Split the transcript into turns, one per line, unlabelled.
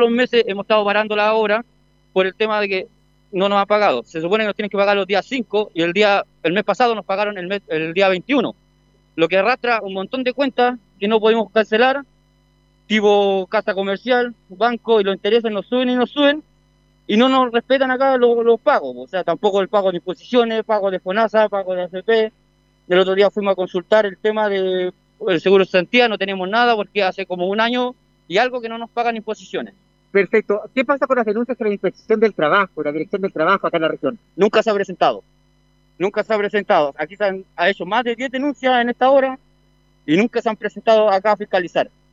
los meses hemos estado parando la obra por el tema de que no nos ha pagado. Se supone que nos tienen que pagar los días 5 y el mes pasado nos pagaron el día 21, lo que arrastra un montón de cuentas que no podemos cancelar, tipo casa comercial, banco, y los intereses nos suben y nos suben, y no nos respetan acá los pagos, o sea, tampoco el pago de imposiciones, pago de FONASA, pago de AFP. El otro día fuimos a consultar el tema del seguro de cesantía, no tenemos nada porque hace como un año y algo que no nos pagan imposiciones.
Perfecto. ¿Qué pasa con las denuncias de la Inspección del Trabajo, la Dirección del Trabajo acá en la región?
Nunca se ha presentado, nunca se ha presentado. Aquí se ha hecho más de 10 denuncias en esta hora y nunca se han presentado acá a fiscalizar.